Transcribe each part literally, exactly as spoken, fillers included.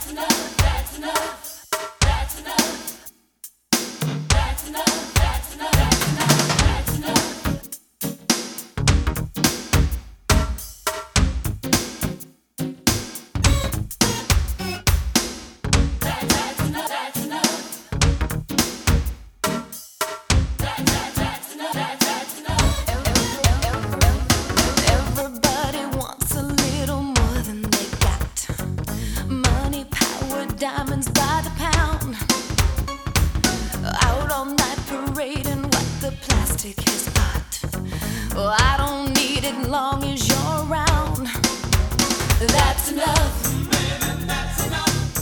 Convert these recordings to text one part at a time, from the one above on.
Diamonds by the pound, out all night parading what the plastic has got. Oh, I don't need it long as you're around. That's enough. Baby, that's enough.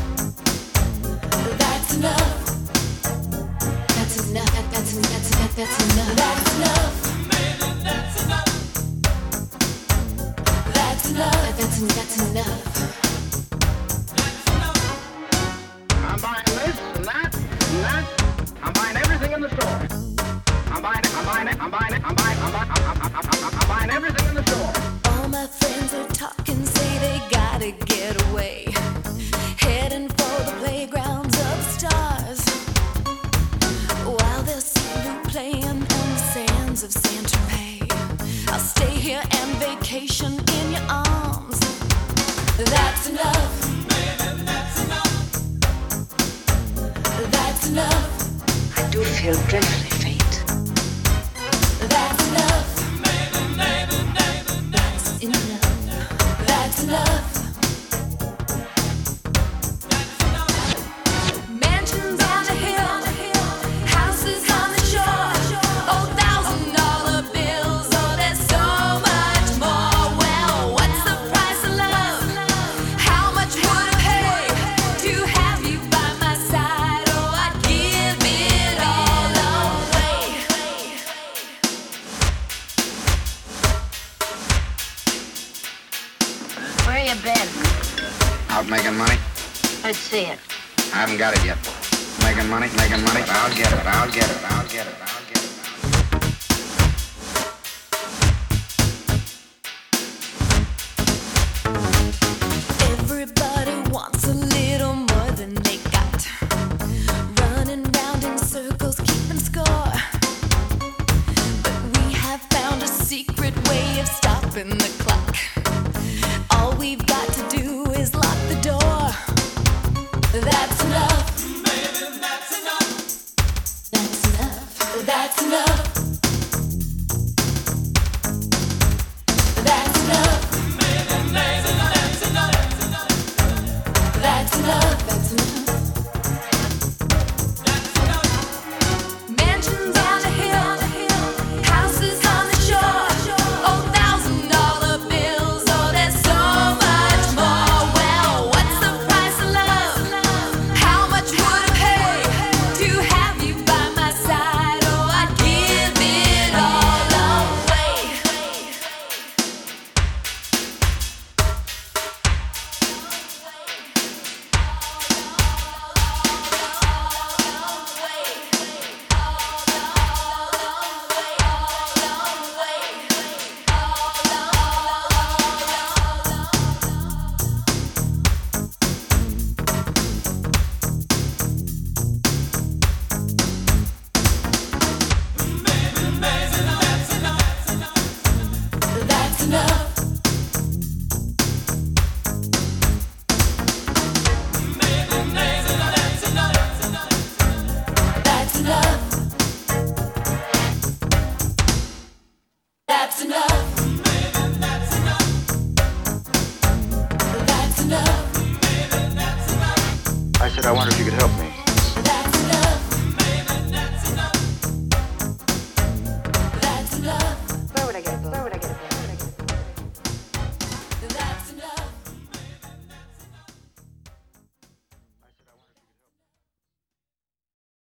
That's enough. That's enough. That, that's that's that, that's enough. That's enough. Baby, that's enough. That's enough. That, that's that's enough. I'm buying this and that and that. I'm buying everything in the store. I'm buying it, I'm buying it, I'm buying it, I'm buying, I'm buying, I'm, I'm, I'm, I'm, I'm buying everything in the store. All my friends are talking, say they gotta get away, heading for the playgrounds of the stars, while they'll see you playing on the sands of Saint Tropez. I'll stay here and vacation in your arms. That's enough. That's enough. I do feel dreadfully faint. That's enough. That's enough. That's enough. Mansions on the hill, houses on the shore, oh, thousand dollar bills, oh, there's so much more. Well, what's the price of love? How much would I pay to have you by my side? Where you been? Out making money? Let's see it. I haven't got it yet. Making money, making money, but I'll get it, I'll get it, I'll get it, I'll get it. Everybody wants a little more than they got, running round in circles, keeping score. But we have found a secret way of stopping the clock. All we've got to do is lock the door. That's enough. Baby, that's enough. That's enough. That's enough. That's enough. Baby, that's enough. That's enough. That's enough. That's enough. Mansions on the hill, houses on the shore, oh, thousand dollar bills, oh, there's so much more. Well, what's the price of love? How much would I pay to have you by my side? Oh, I'd give it all away. That's enough. That's enough. That's enough. That's enough. I said, I wonder if you could help me.